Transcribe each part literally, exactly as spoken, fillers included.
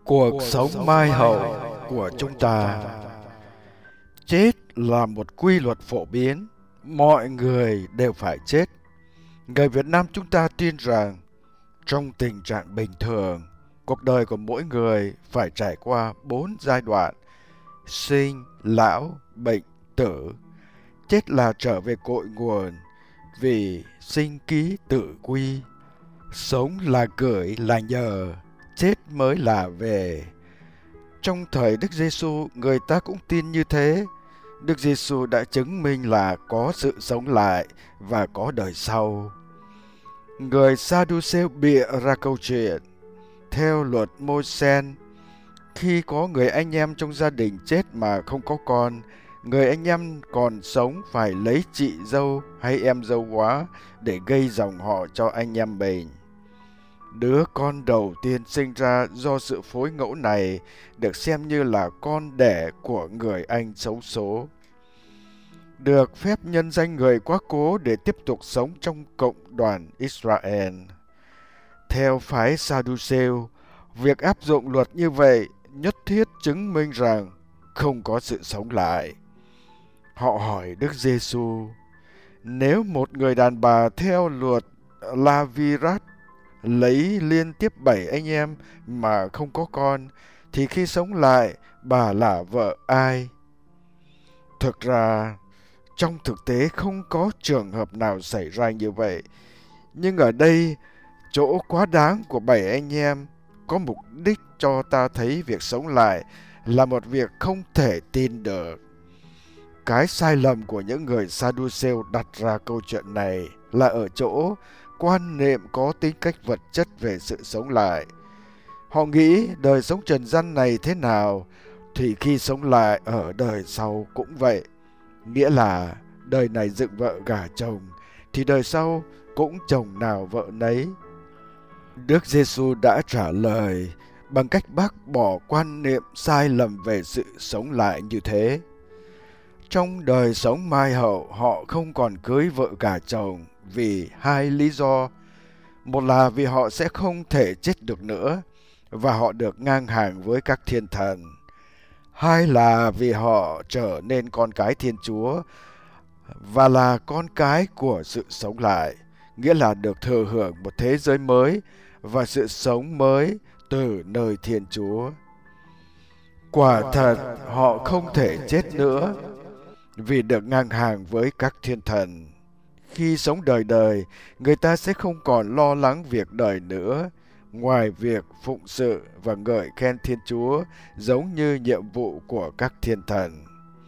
Cuộc sống mai hậu của chúng ta. Chết là một quy luật phổ biến, mọi người đều phải chết. Người Việt Nam chúng ta tin rằng trong tình trạng bình thường, cuộc đời của mỗi người phải trải qua bốn giai đoạn: sinh, lão, bệnh, tử. Chết là trở về cội nguồn, vì sinh ký tử quy. Sống là gửi là nhờ, chết mới là về. Trong thời Đức Giêsu, người ta cũng tin như thế. Đức Giêsu đã chứng minh là có sự sống lại và có đời sau. Người Sa-đu-xêu bịa ra câu chuyện. Theo luật Môi-se, khi có người anh em trong gia đình chết mà không có con, người anh em còn sống phải lấy chị dâu hay em dâu quá để gây dòng họ cho anh em mình. Đứa con đầu tiên sinh ra do sự phối ngẫu này được xem như là con đẻ của người anh xấu số. Được phép nhân danh người quá cố để tiếp tục sống trong cộng đoàn Israel. Theo phái Sa-đu-xêu, việc áp dụng luật như vậy nhất thiết chứng minh rằng không có sự sống lại. Họ hỏi Đức Giêsu, nếu một người đàn bà theo luật La-vi-rát lấy liên tiếp bảy anh em mà không có con, thì khi sống lại, bà là vợ ai? Thực ra, trong thực tế không có trường hợp nào xảy ra như vậy. Nhưng ở đây, chỗ quá đáng của bảy anh em có mục đích cho ta thấy việc sống lại là một việc không thể tin được. Cái sai lầm của những người Sa-đu-xêu đặt ra câu chuyện này là ở chỗ quan niệm có tính cách vật chất về sự sống lại. Họ nghĩ đời sống trần gian này thế nào thì khi sống lại ở đời sau cũng vậy. Nghĩa là đời này dựng vợ gả chồng thì đời sau cũng chồng nào vợ nấy. Đức Giêsu đã trả lời bằng cách bác bỏ quan niệm sai lầm về sự sống lại như thế. Trong đời sống mai hậu, họ không còn cưới vợ gả chồng vì hai lý do. Một là vì họ sẽ không thể chết được nữa và họ được ngang hàng với các thiên thần. Hai là vì họ trở nên con cái Thiên Chúa và là con cái của sự sống lại, nghĩa là được thừa hưởng một thế giới mới và sự sống mới từ nơi Thiên Chúa. Quả thật, họ không thể chết nữa vì được ngang hàng với các thiên thần. Khi sống đời đời, người ta sẽ không còn lo lắng việc đời nữa, ngoài việc phụng sự và ngợi khen Thiên Chúa giống như nhiệm vụ của các thiên thần.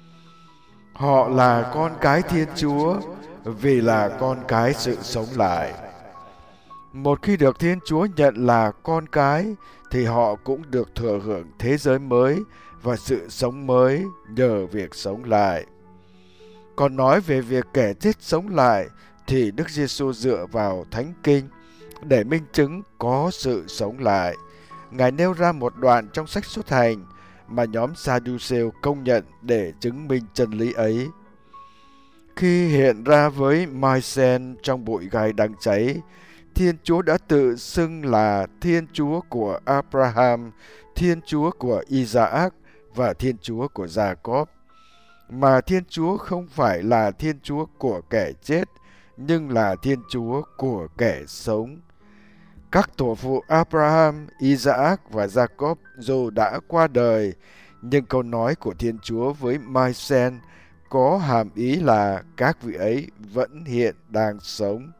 Họ là con cái Thiên Chúa vì là con cái sự sống lại. Một khi được Thiên Chúa nhận là con cái thì họ cũng được thừa hưởng thế giới mới và sự sống mới nhờ việc sống lại. Còn nói về việc kẻ chết sống lại thì Đức Giêsu dựa vào Thánh Kinh để minh chứng có sự sống lại. Ngài nêu ra một đoạn trong sách Xuất Hành mà nhóm Sa-đu-xêu công nhận để chứng minh chân lý ấy. Khi hiện ra với Mai-sen trong bụi gai đang cháy, Thiên Chúa đã tự xưng là Thiên Chúa của Abraham, Thiên Chúa của Isaac và Thiên Chúa của Gia-cốp. Mà Thiên Chúa không phải là Thiên Chúa của kẻ chết, nhưng là Thiên Chúa của kẻ sống. Các tổ phụ Abraham, Isaac và Gia-cốp dù đã qua đời, nhưng câu nói của Thiên Chúa với Mai-sen có hàm ý là các vị ấy vẫn hiện đang sống.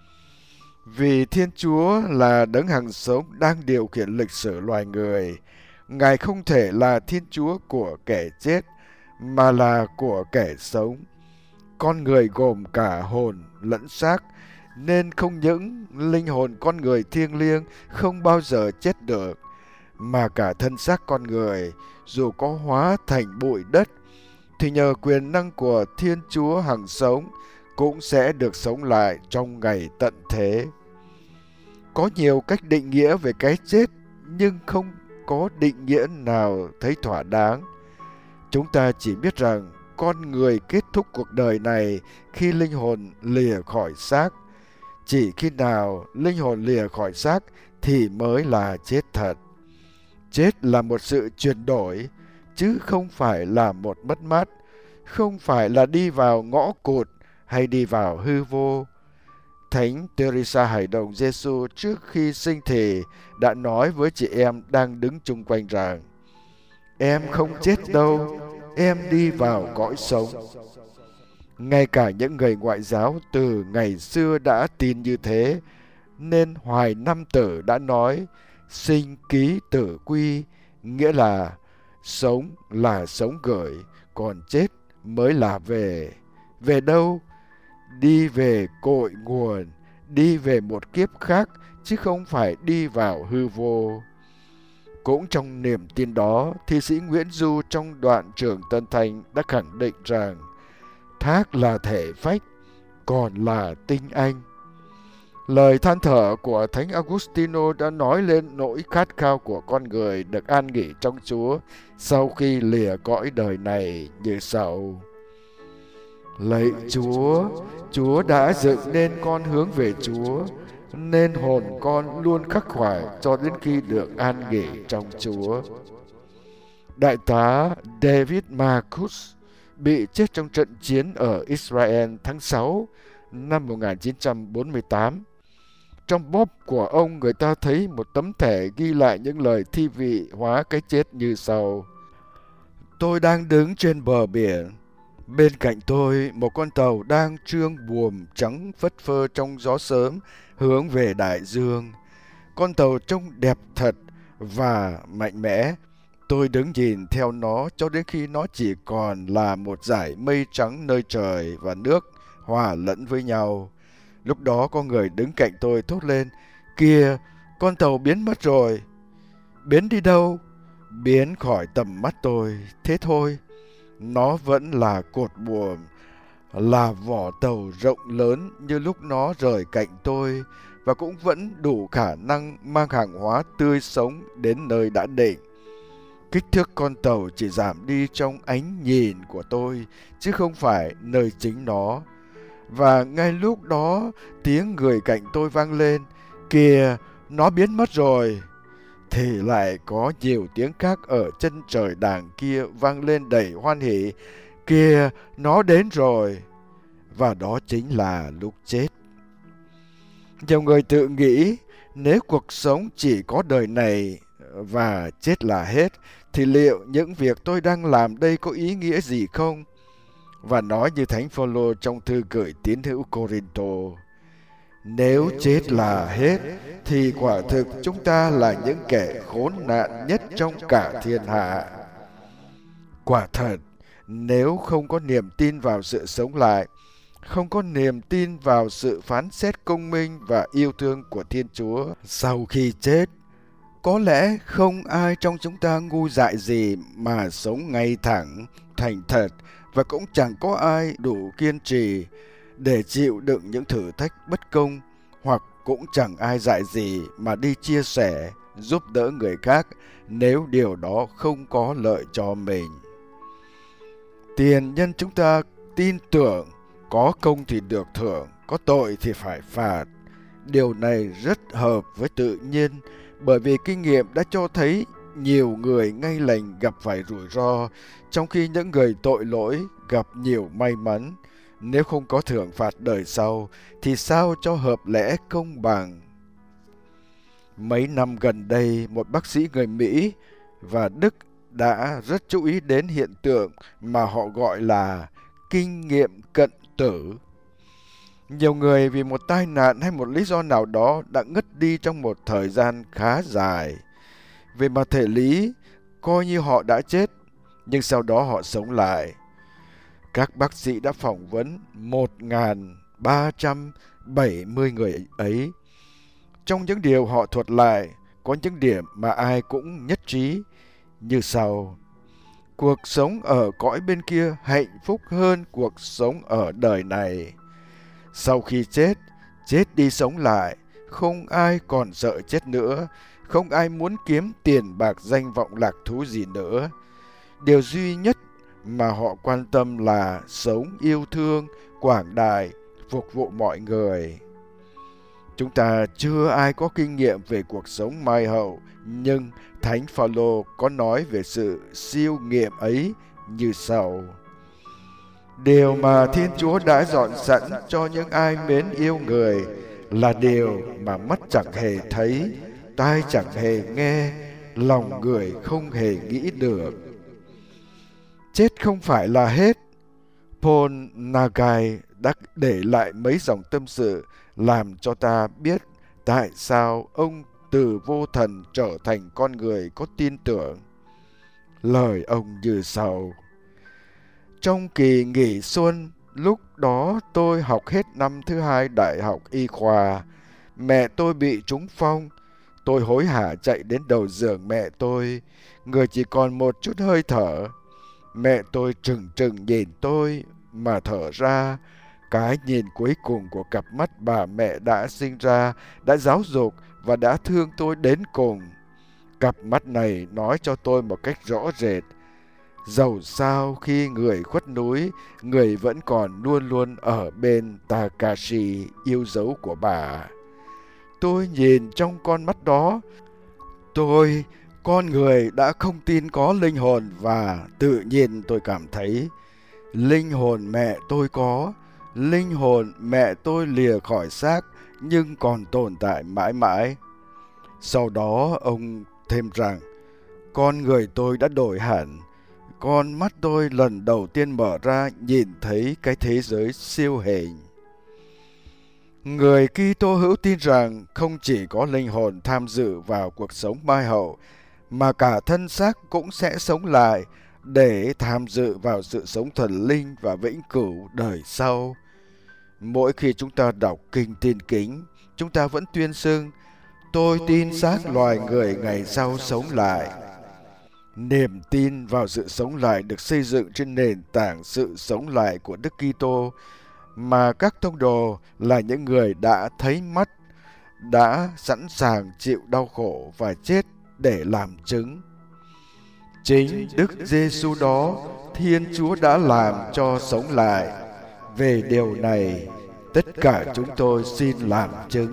Vì Thiên Chúa là đấng hằng sống đang điều khiển lịch sử loài người, Ngài không thể là Thiên Chúa của kẻ chết, mà là của kẻ sống. Con người gồm cả hồn lẫn xác, nên không những linh hồn con người thiêng liêng không bao giờ chết được, mà cả thân xác con người, dù có hóa thành bụi đất, thì nhờ quyền năng của Thiên Chúa hằng sống, cũng sẽ được sống lại trong ngày tận thế. Có nhiều cách định nghĩa về cái chết, nhưng không có định nghĩa nào thấy thỏa đáng. Chúng ta chỉ biết rằng con người kết thúc cuộc đời này khi linh hồn lìa khỏi xác. Chỉ khi nào linh hồn lìa khỏi xác thì mới là chết thật. Chết là một sự chuyển đổi, chứ không phải là một mất mát, không phải là đi vào ngõ cụt hay đi vào hư vô. Thánh Teresa Hải Đồng Giêsu trước khi sinh thì đã nói với chị em đang đứng chung quanh rằng: em không chết đâu, em đi vào cõi sống. Ngay cả những người ngoại giáo từ ngày xưa đã tin như thế, nên Hoài Năm Tử đã nói sinh ký tử quy, nghĩa là sống là sống gửi, còn chết mới là về. Về đâu? Đi về cội nguồn, đi về một kiếp khác, chứ không phải đi vào hư vô. Cũng trong niềm tin đó, thi sĩ Nguyễn Du trong đoạn Trường Tân Thanh đã khẳng định rằng thác là thể phách, còn là tinh anh. Lời than thở của Thánh Agustino đã nói lên nỗi khát khao của con người được an nghỉ trong Chúa sau khi lìa cõi đời này như sau: lạy Chúa, Chúa đã dựng nên con hướng về Chúa, nên hồn con luôn khắc khoải cho đến khi được an nghỉ trong Chúa. Đại tá David Marcus bị chết trong trận chiến ở Israel tháng sáu năm một nghìn chín trăm bốn mươi tám. Trong bóp của ông, người ta thấy một tấm thẻ ghi lại những lời thi vị hóa cái chết như sau: tôi đang đứng trên bờ biển. Bên cạnh tôi, một con tàu đang trương buồm trắng phất phơ trong gió sớm hướng về đại dương. Con tàu trông đẹp thật và mạnh mẽ. Tôi đứng nhìn theo nó cho đến khi nó chỉ còn là một dải mây trắng nơi trời và nước hòa lẫn với nhau. Lúc đó có người đứng cạnh tôi thốt lên: kìa, con tàu biến mất rồi. Biến đi đâu? Biến khỏi tầm mắt tôi, thế thôi. Nó vẫn là cột buồm, là vỏ tàu rộng lớn như lúc nó rời cạnh tôi, và cũng vẫn đủ khả năng mang hàng hóa tươi sống đến nơi đã định. Kích thước con tàu chỉ giảm đi trong ánh nhìn của tôi, chứ không phải nơi chính nó. Và ngay lúc đó, tiếng người cạnh tôi vang lên: kìa, nó biến mất rồi. Thì lại có nhiều tiếng khác ở chân trời đàng kia vang lên đầy hoan hỉ: kìa, nó đến rồi. Và đó chính là lúc chết. Nhiều người tự nghĩ nếu cuộc sống chỉ có đời này và chết là hết, thì liệu những việc tôi đang làm đây có ý nghĩa gì không? Và nói như Thánh Phaolô trong thư gửi tín hữu Cô-rinh-tô: nếu chết là hết, thì quả thực chúng ta là những kẻ khốn nạn nhất trong cả thiên hạ. Quả thật, nếu không có niềm tin vào sự sống lại, không có niềm tin vào sự phán xét công minh và yêu thương của Thiên Chúa sau khi chết, có lẽ không ai trong chúng ta ngu dại gì mà sống ngay thẳng, thành thật, và cũng chẳng có ai đủ kiên trì để chịu đựng những thử thách bất công, hoặc cũng chẳng ai dại gì mà đi chia sẻ, giúp đỡ người khác nếu điều đó không có lợi cho mình. Tiền nhân chúng ta tin tưởng có công thì được thưởng, có tội thì phải phạt. Điều này rất hợp với tự nhiên, bởi vì kinh nghiệm đã cho thấy nhiều người ngay lành gặp phải rủi ro, trong khi những người tội lỗi gặp nhiều may mắn. Nếu không có thưởng phạt đời sau, thì sao cho hợp lẽ công bằng? Mấy năm gần đây, một bác sĩ người Mỹ và Đức đã rất chú ý đến hiện tượng mà họ gọi là kinh nghiệm cận tử. Nhiều người vì một tai nạn hay một lý do nào đó đã ngất đi trong một thời gian khá dài. Về mặt thể lý, coi như họ đã chết, nhưng sau đó họ sống lại. Các bác sĩ đã phỏng vấn một nghìn ba trăm bảy mươi người ấy. Trong những điều họ thuật lại, có những điểm mà ai cũng nhất trí như sau: cuộc sống ở cõi bên kia hạnh phúc hơn cuộc sống ở đời này. Sau khi chết, chết đi sống lại, không ai còn sợ chết nữa, không ai muốn kiếm tiền bạc danh vọng lạc thú gì nữa. Điều duy nhất mà họ quan tâm là sống yêu thương, quảng đại, phục vụ mọi người. Chúng ta chưa ai có kinh nghiệm về cuộc sống mai hậu, nhưng Thánh Phaolô có nói về sự siêu nghiệm ấy như sau: điều mà Thiên Chúa đã dọn sẵn cho những ai mến yêu người là điều mà mắt chẳng hề thấy, tai chẳng hề nghe, lòng người không hề nghĩ được. Chết không phải là hết. Paul Nagai đã để lại mấy dòng tâm sự làm cho ta biết tại sao ông từ vô thần trở thành con người có tin tưởng. Lời ông như sau: trong kỳ nghỉ xuân, lúc đó tôi học hết năm thứ hai đại học y khoa, mẹ tôi bị trúng phong. Tôi hối hả chạy đến đầu giường mẹ tôi, người chỉ còn một chút hơi thở. Mẹ tôi trừng trừng nhìn tôi mà thở ra. Cái nhìn cuối cùng của cặp mắt bà mẹ đã sinh ra, đã giáo dục và đã thương tôi đến cùng. Cặp mắt này nói cho tôi một cách rõ rệt: dầu sao khi người khuất núi, người vẫn còn luôn luôn ở bên Takashi yêu dấu của bà. Tôi nhìn trong con mắt đó. Tôi, con người đã không tin có linh hồn, và tự nhiên tôi cảm thấy linh hồn mẹ tôi có. Linh hồn mẹ tôi lìa khỏi xác nhưng còn tồn tại mãi mãi. Sau đó ông thêm rằng con người tôi đã đổi hẳn. Con mắt tôi lần đầu tiên mở ra nhìn thấy cái thế giới siêu hình. Người Kitô hữu tin rằng không chỉ có linh hồn tham dự vào cuộc sống mai hậu, mà cả thân xác cũng sẽ sống lại để tham dự vào sự sống thần linh và vĩnh cửu đời sau. Mỗi khi chúng ta đọc kinh Tin Kính, chúng ta vẫn tuyên xưng: tôi tin xác loài người ngày sau sống lại. Niềm tin vào sự sống lại được xây dựng trên nền tảng sự sống lại của Đức Kitô, mà các tông đồ là những người đã thấy mắt, đã sẵn sàng chịu đau khổ và chết để làm chứng. Chính Đức Giêsu đó, Thiên Chúa đã làm cho sống lại. Về điều này, tất cả chúng tôi xin làm chứng.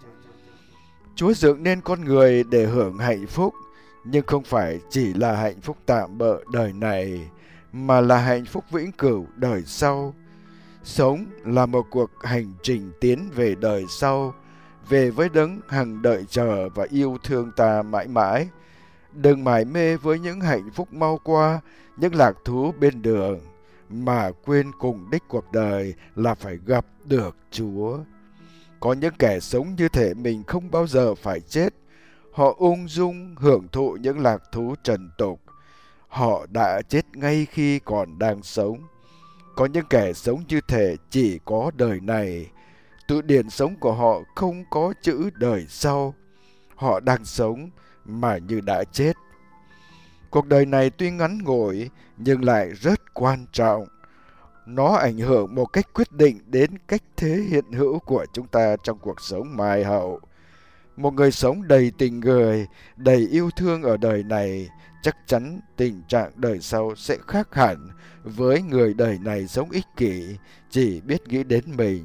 Chúa dựng nên con người để hưởng hạnh phúc, nhưng không phải chỉ là hạnh phúc tạm bợ đời này, mà là hạnh phúc vĩnh cửu đời sau. Sống là một cuộc hành trình tiến về đời sau, về với Đấng hằng đợi chờ và yêu thương ta mãi mãi. Đừng mải mê với những hạnh phúc mau qua, những lạc thú bên đường, mà quên cùng đích cuộc đời là phải gặp được Chúa. Có những kẻ sống như thể mình không bao giờ phải chết. Họ ung dung hưởng thụ những lạc thú trần tục. Họ đã chết ngay khi còn đang sống. Có những kẻ sống như thể chỉ có đời này. Tự điển sống của họ không có chữ đời sau. Họ đang sống mà như đã chết. Cuộc đời này tuy ngắn ngủi nhưng lại rất quan trọng. Nó ảnh hưởng một cách quyết định đến cách thế hiện hữu của chúng ta trong cuộc sống mai hậu. Một người sống đầy tình người, đầy yêu thương ở đời này, chắc chắn tình trạng đời sau sẽ khác hẳn với người đời này sống ích kỷ, chỉ biết nghĩ đến mình.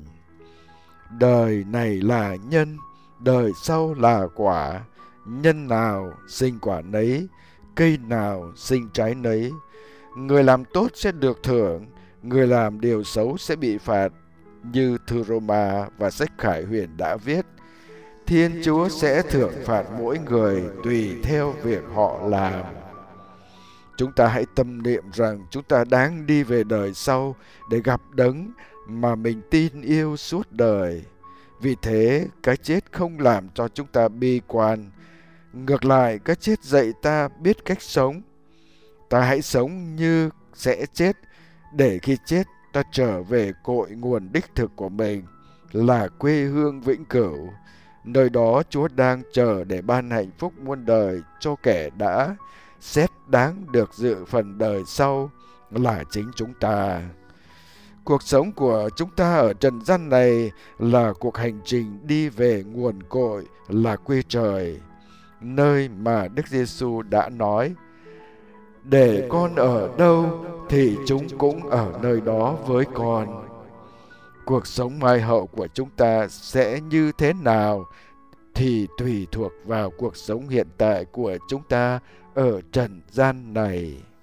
Đời này là nhân, đời sau là quả. Nhân nào sinh quả nấy, cây nào sinh trái nấy. Người làm tốt sẽ được thưởng, người làm điều xấu sẽ bị phạt. Như thư Roma và sách Khải Huyền đã viết, Thiên Chúa sẽ thưởng phạt mỗi người tùy theo việc họ làm. Chúng ta hãy tâm niệm rằng chúng ta đáng đi về đời sau để gặp Đấng mà mình tin yêu suốt đời. Vì thế, cái chết không làm cho chúng ta bi quan. Ngược lại, cái chết dạy ta biết cách sống. Ta hãy sống như sẽ chết, để khi chết ta trở về cội nguồn đích thực của mình, là quê hương vĩnh cửu. Nơi đó Chúa đang chờ để ban hạnh phúc muôn đời cho kẻ đã xét đáng được dự phần đời sau, là chính chúng ta. Cuộc sống của chúng ta ở trần gian này là cuộc hành trình đi về nguồn cội, là quê trời, nơi mà Đức Giêsu đã nói: để con ở đâu thì chúng cũng ở nơi đó với con. Cuộc sống mai hậu của chúng ta sẽ như thế nào thì tùy thuộc vào cuộc sống hiện tại của chúng ta ở trần gian này.